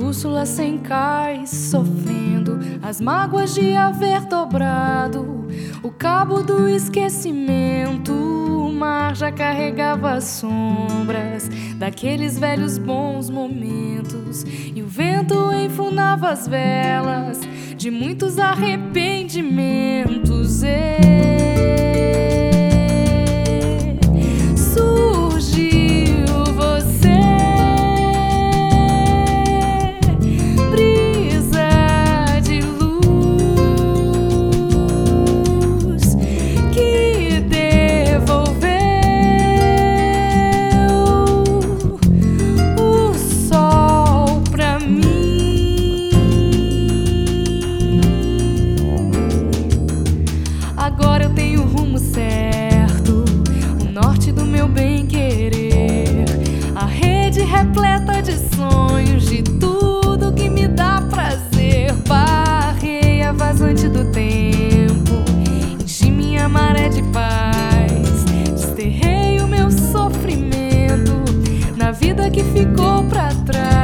bússola sem cais, sofrendo as mágoas de haver dobrado o cabo do esquecimento. O mar já carregava as sombras daqueles velhos bons momentos, e o vento enfunava as velas de muitos arrependimentos. Agora eu tenho o rumo certo, o norte do meu bem-querer, a rede repleta de sonhos, de tudo que me dá prazer. Barrei a vazante do tempo, enchi minha maré de paz, desterrei o meu sofrimento na vida que ficou pra trás.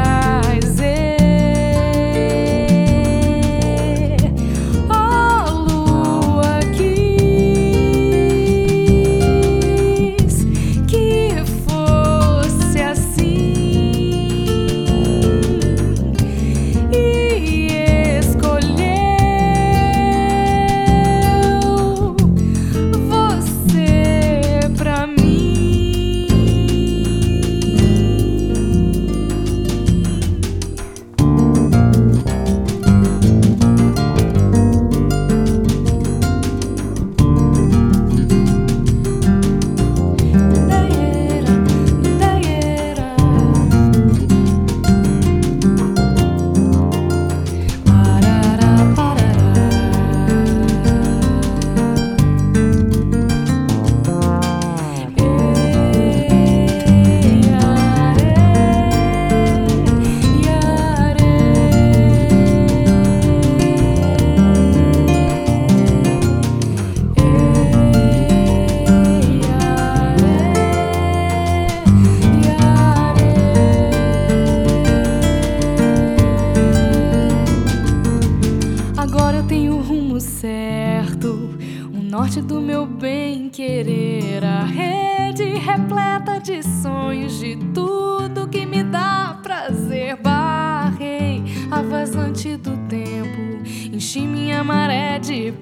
Agora eu tenho o rumo certo, o norte do meu bem-querer, a rede repleta de sonhos, de tudo que me dá prazer. Barrei a vazante do tempo, enchi minha maré de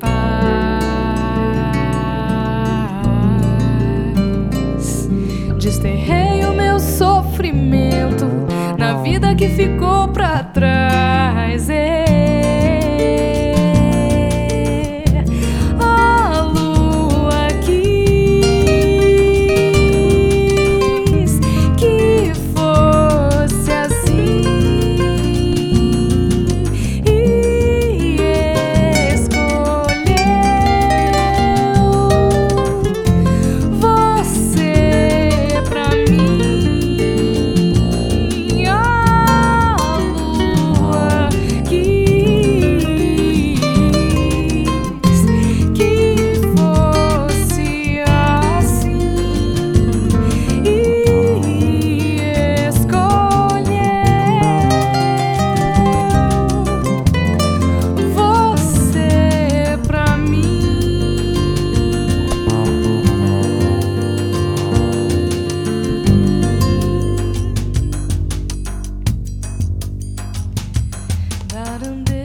paz, desterrei o meu sofrimento na vida que ficou pra trás. Darande